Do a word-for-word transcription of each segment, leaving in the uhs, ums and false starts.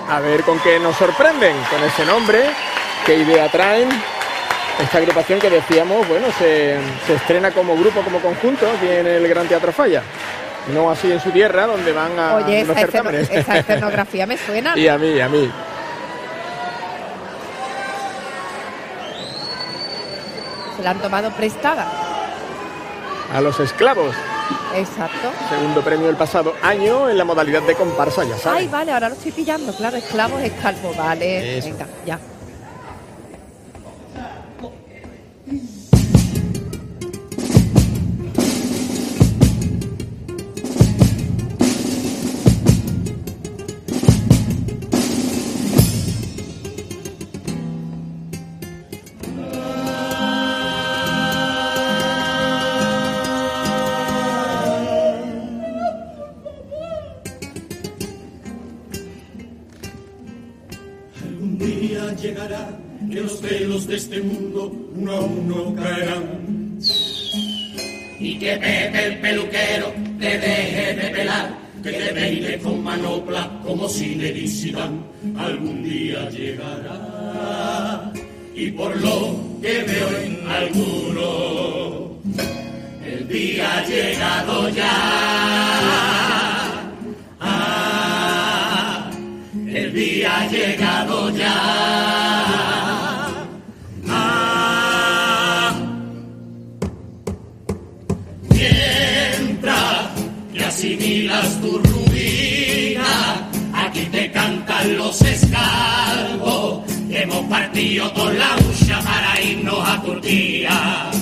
A ver con qué nos sorprenden con ese nombre, qué idea traen. Esta agrupación que decíamos, bueno, se, se estrena como grupo, como conjunto aquí en el Gran Teatro Falla. No así en su tierra, donde van a Oye, los esa, certámenes. esceno, esa escenografía me suena. Y a mí, a mí. Se la han tomado prestada. A los esclavos. Exacto. Segundo premio el pasado año en la modalidad de comparsa, ya sabes. Ay, vale, ahora lo estoy pillando. Claro, esclavos, escalvo. Vale, Eso. venga, ya. Llegará que los pelos de este mundo uno a uno caerán y que Pepe el peluquero te deje de pelar, que te peine con manopla como Zinedine Zidane. Algún día llegará y por lo que veo en alguno el día ha llegado ya. Ah, el día ha llegado ya. Ah, mientras que asimilas tu ruina, aquí te cantan los esclavos que hemos partido con la hucha para irnos a Turquía.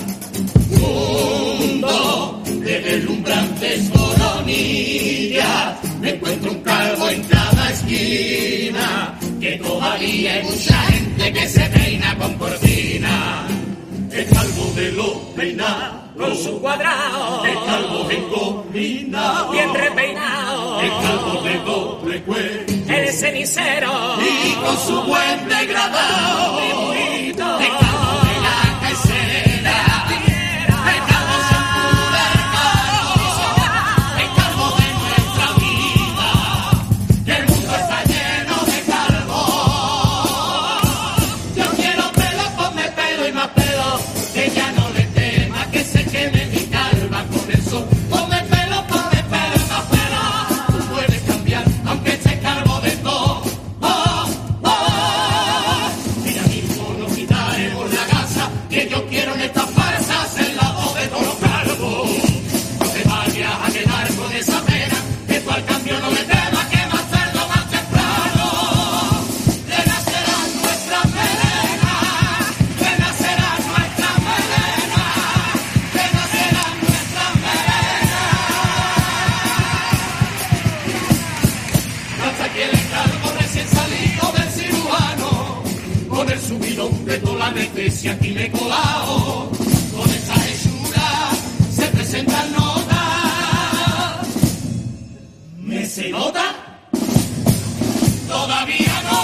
Mundo de deslumbrantes coronillas, me encuentro un calvo en cada esquina, que todavía hay mucha gente que se peina con cortina. El calvo de los peinados, con su cuadrado, el calvo engominado, bien repeinado, el calvo de doble cuello, el cenicero, y con su buen degradado, muy bonito, el calvo de la casera, el calvo shampoo del calvo, el calvo de nuestra vida, que el mundo está lleno de calvos. Yo quiero pelo, ponme pelo y más pelo, que ya no le tema que se queme mi calva con el sol. Ponme pelo, ponme pelo y más pelo, tú puedes cambiar, aunque esté calvo de todo. Oh, oh. Mira mismo nos quitaremos la gasa, que yo quiero en estas farsas el lado de todos los calvos. No te vayas a quedar con esa pena, que tú al cambio no le temas, que más tarde o más temprano le nacerá nuestra melena, le nacerá nuestra melena, le nacerá nuestra melena. Hasta que el calvo recién salido del cirujano, con el subidón de toda la anestesia aquí me he colado, con esa hechura se presentan notas. ¿Me se nota? Todavía no.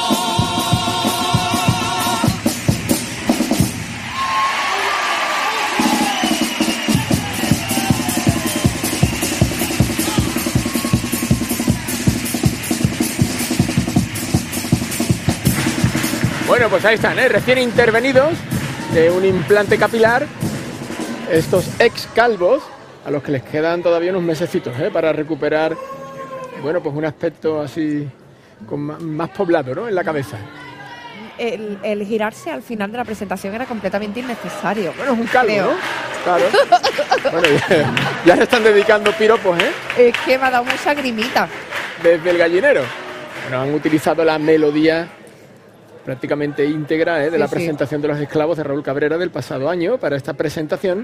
Bueno, pues ahí están, ¿eh? Recién intervenidos de un implante capilar, estos ex calvos, a los que les quedan todavía unos mesecitos, ¿eh? Para recuperar, bueno, pues un aspecto así con más, más poblado, ¿no? En la cabeza. El, el girarse al final de la presentación era completamente innecesario. Bueno, es un calvo, creo. ¿no? Claro. Bueno, ya, ya se están dedicando piropos, ¿eh? Es que me ha dado mucha grimita. Desde el gallinero. Bueno, han utilizado la melodía prácticamente íntegra, ¿eh? De Sí, la sí. presentación de los esclavos de Raúl Cabrera del pasado año para esta presentación.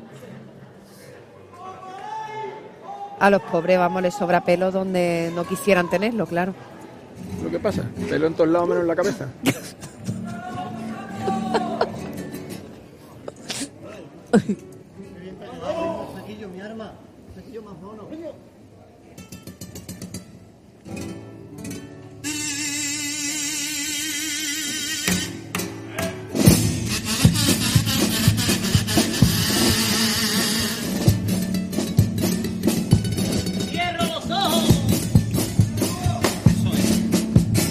A los pobres, vamos, les sobra pelo donde no quisieran tenerlo, claro. Lo que pasa, pelo en todos lados menos en la cabeza. cierro los ojos.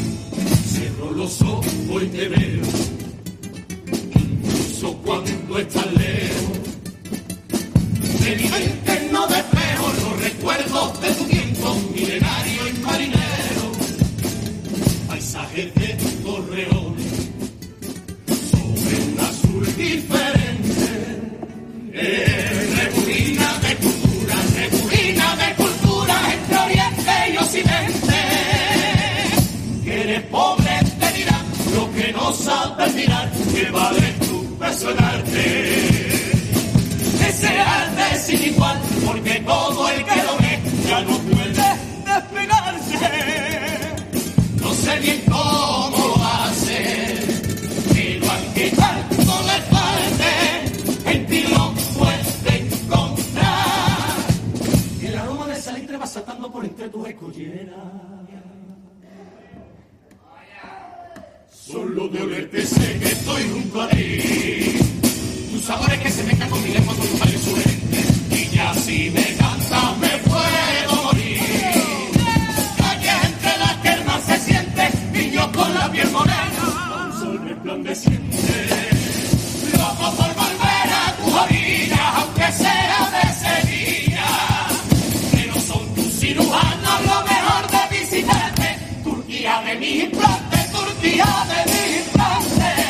quiera. Solo de olerte sé que estoy junto a ti. Tus sabores que se mezclan con mi lengua con tus labios sugerentes. Y ya si me cantas me puedo morir. Calle entre las que el mar se siente. Niño con la piel morena. Un sol resplandeciente. Loco por volver a tus orillas, aunque sea de Sevilla. Pero son tus cirujanos lo mejor de visitarte. Turquía de mis implantes, Turquía de mis implantes.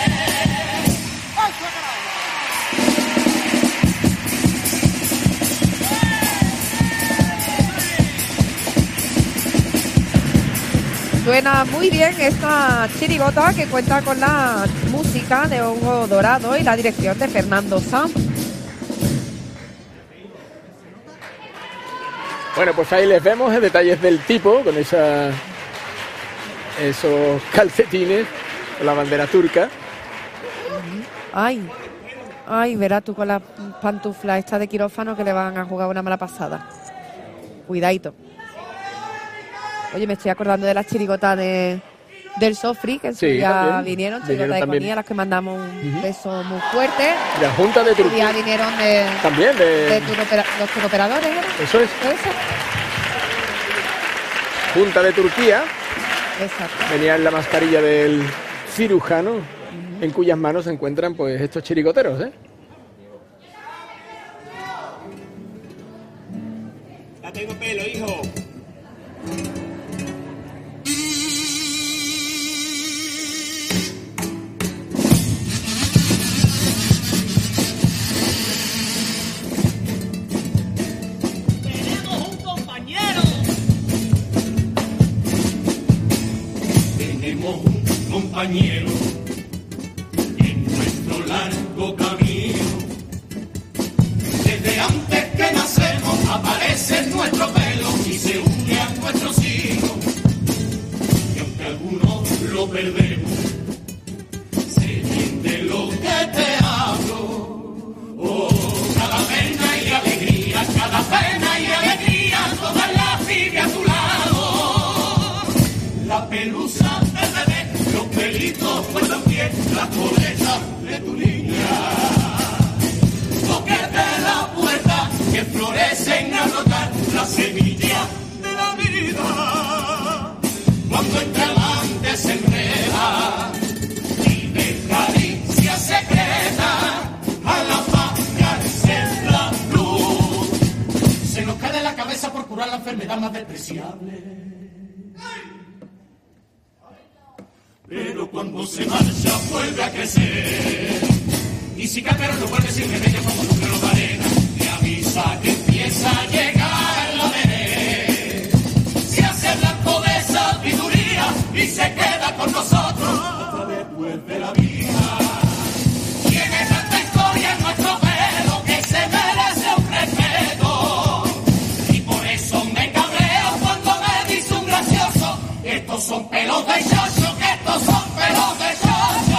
Suena muy bien esta chirigota que cuenta con la música de Hugo Dorado y la dirección de Fernando Sanz. Bueno, pues ahí les vemos en detalles del tipo, con esa, esos calcetines, con la bandera turca. Ay, ay, verás tú con la pantufla esta de quirófano que le van a jugar una mala pasada. Cuidadito. Oye, me estoy acordando de las chirigotas de, del Sofri, que en su Sí, día también. vinieron, Vinieron chirigotas de también. Conía, a las que mandamos un Ujú. beso muy fuerte. La Junta de Un día Turquía vinieron de, también, de, de turopera- los turoperadores, ¿era? eso es, ¿Eso? Junta de Turquía, Exacto. venía en la mascarilla del cirujano, en cuyas manos se encuentran pues estos chirigoteros, ¿eh? Ya tengo pelo, hijo. Tenemos un compañero. Tenemos un compañero en nuestro largo camino. Desde antes que nacemos aparece en nuestro pelo y se une a nuestros hijos. Y aunque algunos lo perdemos, sé bien de lo que te hablo. Oh, cada pena y alegría, cada pena y alegría, todas las vive a tu lado. La pelusa del bebé, los pelitos por los pies, las coletas de tu niña. Toque de la puerta, que florecen a brotar la semilla de la vida. Cuando entre amantes se enreda y de caricia secreta, al apagarse la luz, se nos cae de la cabeza por curar la enfermedad más despreciable. Pero cuando se marcha vuelve a crecer. Y si Cápero no vuelve sin remedio como un grano de arena, te avisa que empieza a llegar la vejez. Se hace blanco de sabiduría y se queda con nosotros hasta después de la vida. Tiene tanta historia en nuestro pelo que se merece un respeto. Y por eso me cabreo cuando me dice un gracioso que estos son pelos de chocho, que estos son pelos de chocho.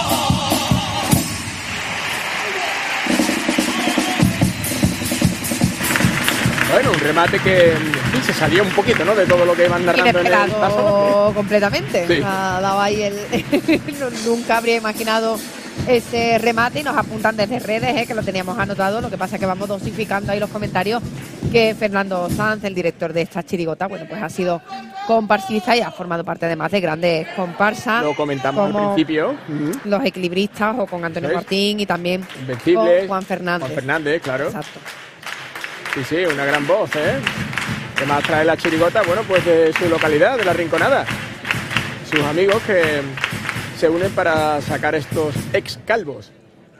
Bueno, un remate que sí, se salió un poquito, ¿no?, de todo lo que van narrando en el pasaje. Inesperado completamente. Sí. Ha dado ahí el... Nunca habría imaginado ese remate y nos apuntan desde redes, ¿eh? Que lo teníamos anotado. Lo que pasa es que vamos dosificando ahí los comentarios que Fernando Sanz, el director de esta chirigota, bueno, pues ha sido comparsista y ha formado parte además de grandes comparsas. Lo comentamos al como principio. Ujú. Los Equilibristas o con Antonio ¿Ves? Martín y también Invencibles. con Juan Fernández. Juan Fernández, claro. Exacto. Sí, sí, una gran voz, ¿eh? ¿Qué más trae la chirigota? Bueno, pues de su localidad, de La Rinconada. Sus amigos que se unen para sacar estos ex calvos.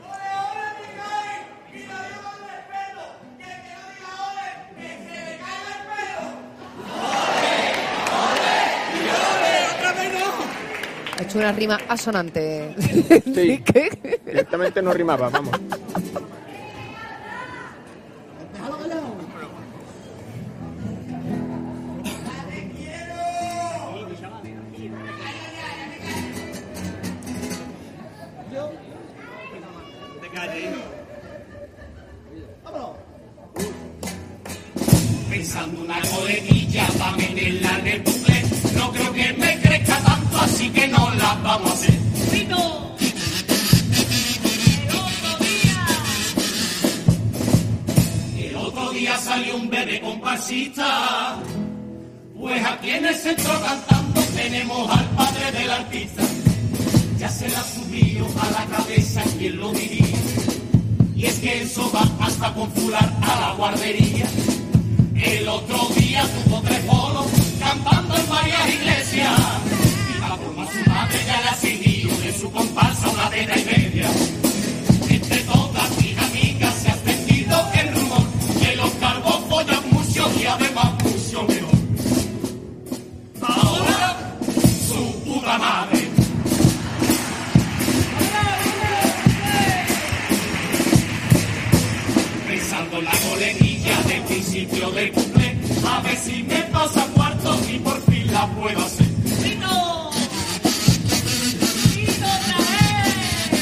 Ha hecho una rima asonante. Sí, ¿Qué? directamente no rimaba, vamos. Pensando una coletilla pa' meterla en el bucle. sí que no las vamos a hacer. ¡Pito! El otro día salió un bebé comparsista, pues aquí en el centro cantando tenemos al padre del artista. Ya se la subió a la cabeza, quien lo diría. Y es que eso va hasta con fular a la guardería. El otro día tuvo tres bolos cantando en varias iglesias. Y la forma su madre ya la siguió de su comparsa una vena y media. Entre todas mis amigas se ha extendido el rumor que los calvos follan mucho y además mucho mejor. Ahora su puta madre. Pensando en la coleguilla del principio del cumple, a ver si me pasa cuarto y por fin la puedo hacer. ¡Pito! ¡Pito otra vez!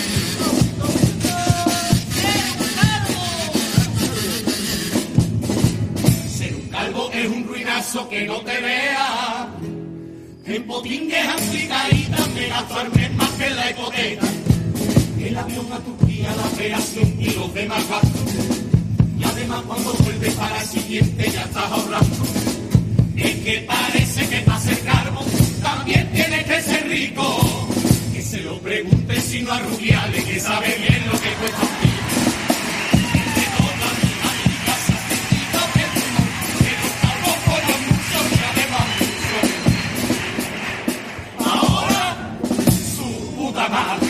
Ser un calvo es un ruinazo que no te vea. En potingues aplicaditas me gasto al mes más que en la hipoteca. El avión a Turquía, la operación y los demás gastos. Y además cuando vuelves para el siguiente ya estás ahorrando. Es que parece que para ser calvo también tienes que ser rico. Que se lo pregunte si no a Rubiales, que sabe bien lo que cuesta un día. Entre todas mis amigas se ha sentido que el rumor que los calvos follan mucho y además mucho. Ahora su puta madre.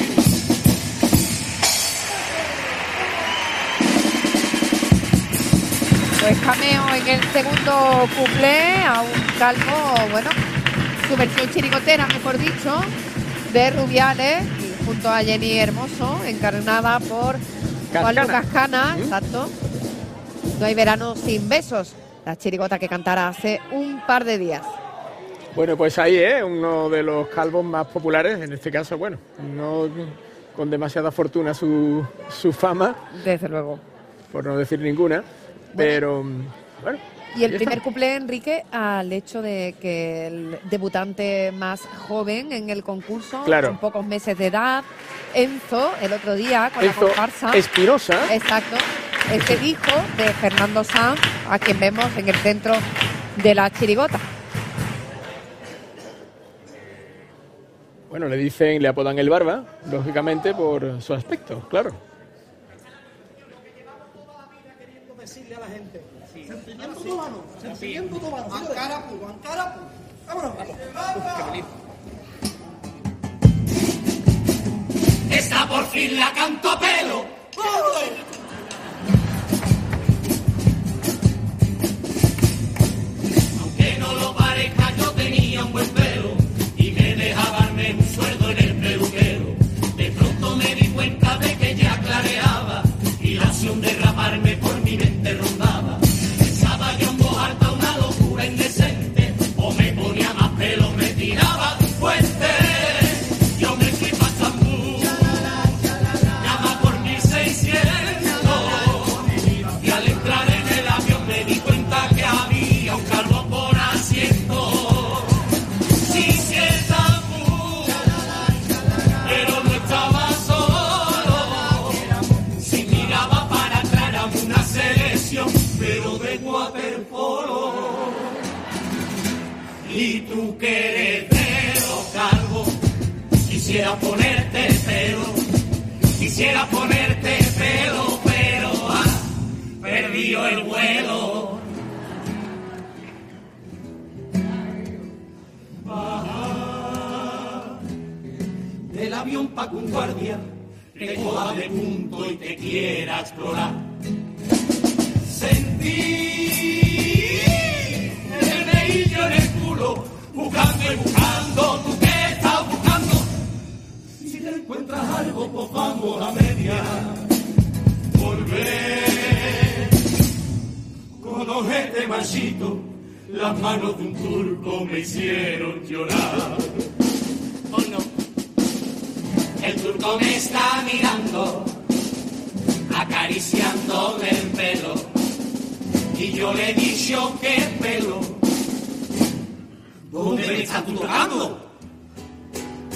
Pues cameo en el segundo cuplé a un calvo, bueno, su versión chirigotera, mejor dicho, de Rubiales, y junto a Jenny Hermoso, encarnada por Juan Lucas Cana, exacto. No hay verano sin besos, la chirigota que cantara hace un par de días. Bueno, pues ahí es uno de los calvos más populares, en este caso, bueno, no con demasiada fortuna su, su fama, Desde luego. por no decir ninguna, pero bueno. Y el ahí primer está. cuplé, Enrique, al hecho de que el debutante más joven en el concurso, Claro. con pocos meses de edad, Enzo, el otro día con Enzo la comparsa. Espinosa. Exacto. Este hijo de Fernando Sanz, a quien vemos en el centro de la chirigota. Bueno, le dicen, le apodan el Barba, lógicamente por su aspecto, claro. Decirle a la gente, sentimiento cubano, sentimiento cubano, Ancarapu, Ancarapu, vámonos, Esta por fin la canto a pelo. Aunque no lo parezca, yo tenía un buen pelo y me dejaba darme un sueldo en el peluquero. De pronto me di cuenta de que ya clareaba y la opción de raparme por mi mente rondaba. Pensaba yo en voz alta una locura indecente, o me ponía más pelo, me tiraba de un puente. Yo me fui pa' Estambul, llama por mil seiscientos, y al entrar en el avión me di cuenta que había un calvo por asiento. Sí, sí, Estambul, pero no estaba solo. Si miraba para atrás era una selección, pero de waterpolo. Y tú que eres de los calvos, quisiera ponerte pelo, quisiera ponerte pelo, pero ah, perdió el vuelo. Baja del avión pa' que un guardia te coja de punto y te quiera explorar. Sentí el nehillo en el culo, buscando y buscando, tú que estás buscando. Si te encuentras algo, pues vamos a media. Volver con ojete machito, las manos de un turco me hicieron llorar. Oh no. El turco me está mirando, acariciándome el pelo, y yo le he dicho que pelo, ¿dónde me estás tú tocando?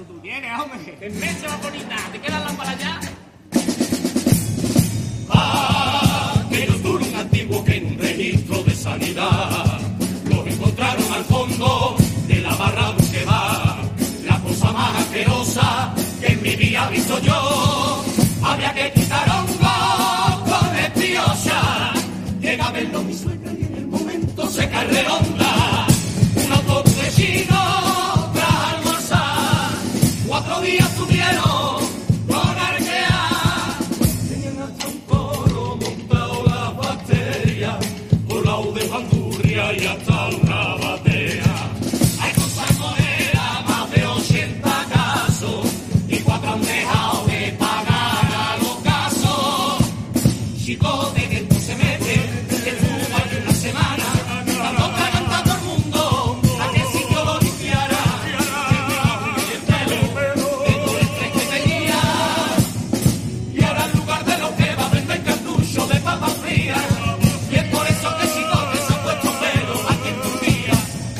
eso tú tienes, hombre. ¡Qué mecha más bonita! ¿Te quedan lámparas ya? Aquellos duros antiguos que en un registro de sanidad los encontraron al fondo de la barra que va. La cosa más asquerosa que en mi vida he visto yo. Había que quitar hongos con espiosa. Llega a verlo mi suegra y en el momento se cae redonda. Un autobús de chino tras almorzar. Cuatro días tuvieron con arquear. Tenían hasta un coro montado la bacteria. Volado de bandurria y hasta una batea. Hay cosas monedas, más de ochenta casos. Y cuatro han dejado de pagar a los casos. Chicote que tú se mete, el fútbol hay una semana. Dando cagando a todo el mundo, a qué sitio lo limpiara. Y el pelo, de todo el estrés que tenía. Y ahora en lugar de lo que va a vender cartucho de papas frías. Y es por eso que Chicote se ha puesto pelo aquí en Turquía.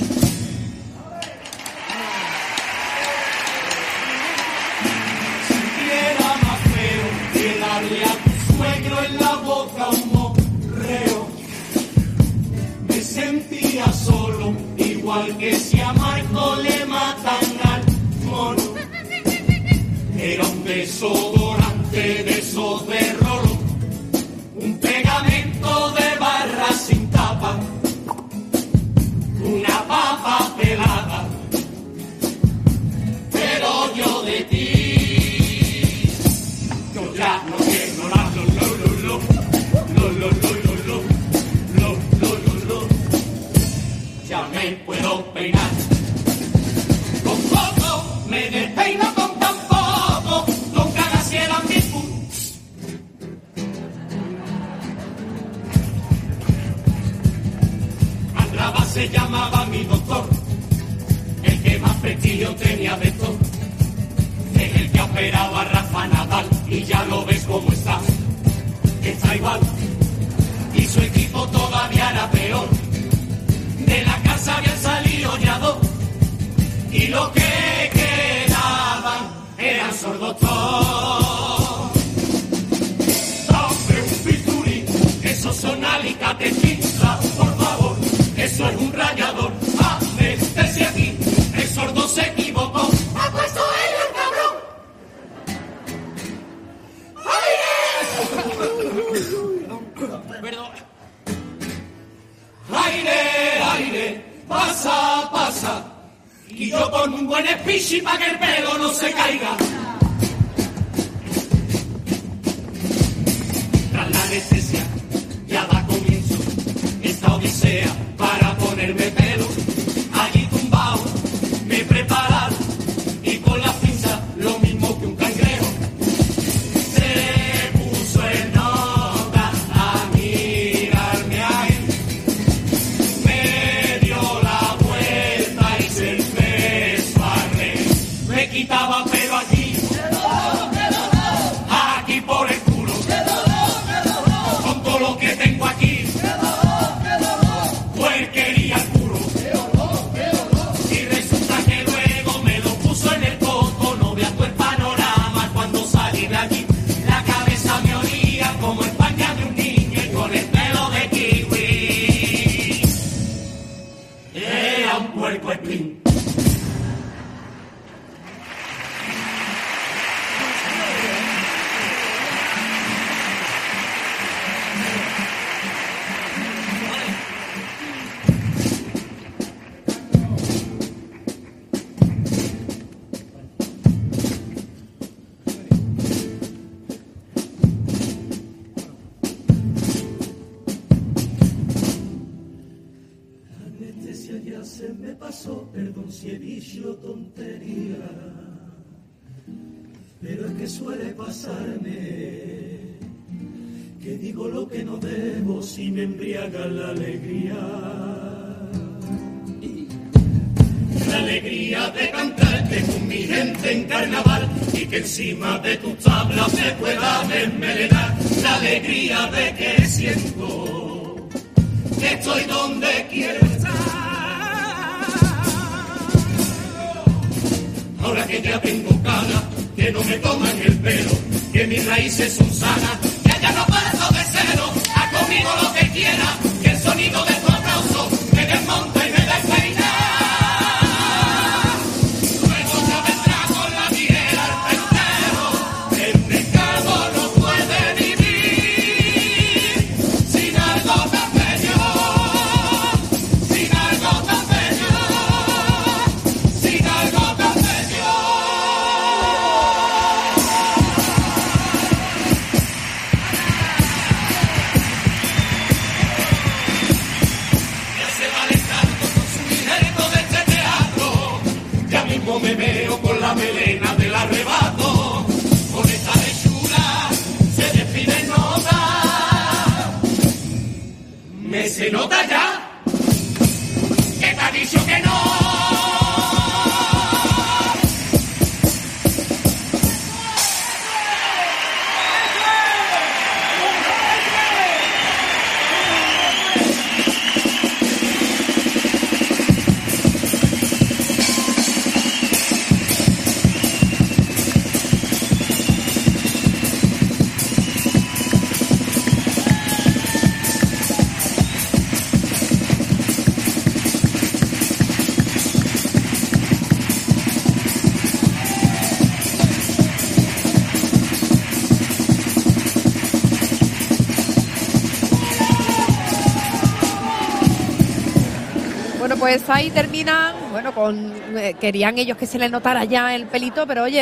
Si era más feo que darle a tu suegro en la boca un morreo. Me sentía solo, igual que si a Marco le matan al mono. Era un desodorante de esos de rolo, un pegamento de barra sin tapa, una papa pelada. Pero yo de ti, yo ya no quiero la lo lo lo lo lo lo lo lo lo lo lo lo. Ya me puedo peinar con poco, me despeino con tan poco, con cagas y eran mis putos. Andraba se llamaba mi doctor, el que más prestigio tenía de todo. Es el que ha operado a Rafa Nadal y ya lo ves cómo está. Está igual y su equipo todavía era peor. De la casa habían salido ya dos y lo que quedaban eran sordos todos. Dame un bisturí, esos son alicates pinza, por favor, eso es un rallador. Anestesia aquí, el sordo se equivocó. ¡Ha puesto él el cabrón! Perdón. Aire, aire, pasa, pasa. Y yo con un buen espichi para que el pelo no se caiga. Tras la anestesia ya da comienzo esta odisea para ponerme pelo. Allí tumbado me prepararon y con la pinza lo mismo que un cangrejo. Se puso en nota a mirarme ahí. Me dio la vuelta y se empezó a reír. Me quitaba pelo aquí, aquí por el culo, con todo lo que tengo aquí. Pues quería el culo. Y resulta que luego me lo puso en el coco. No veas tú el panorama cuando salí de aquí. La cabeza me olía como España de un niño y con el pelo de kiwi. Era un puerco espín. Anestesia ya se me pasó, perdón si he dicho tontería, pero es que suele pasarme que digo lo que no debo si me embriaga la alegría. La alegría de cantarte con mi gente en carnaval y que encima de tus tablas se pueda desmelenar. La alegría de que siento que estoy donde quiero estar. ahora que ya tengo cara, que no me toman el pelo, que mis raíces son sanas, que ya no parto de cero, haz conmigo lo que quiera, que el sonido de tu aplauso me desmonta y me despeina. Luego ya vendrá con la tijera al pentero, el pescado no puede vivir sin algo tan bello, sin algo tan bello, sin algo tan bello. Ya se va alejando con su injerto de este teatro, ya mismo me veo con la melena del arrebato, con esta hechura se despide nota. ¿Me se nota ya? ¿Que te ha dicho que no? Bueno, pues ahí terminan, bueno, con eh, querían ellos que se les notara ya el pelito, pero oye,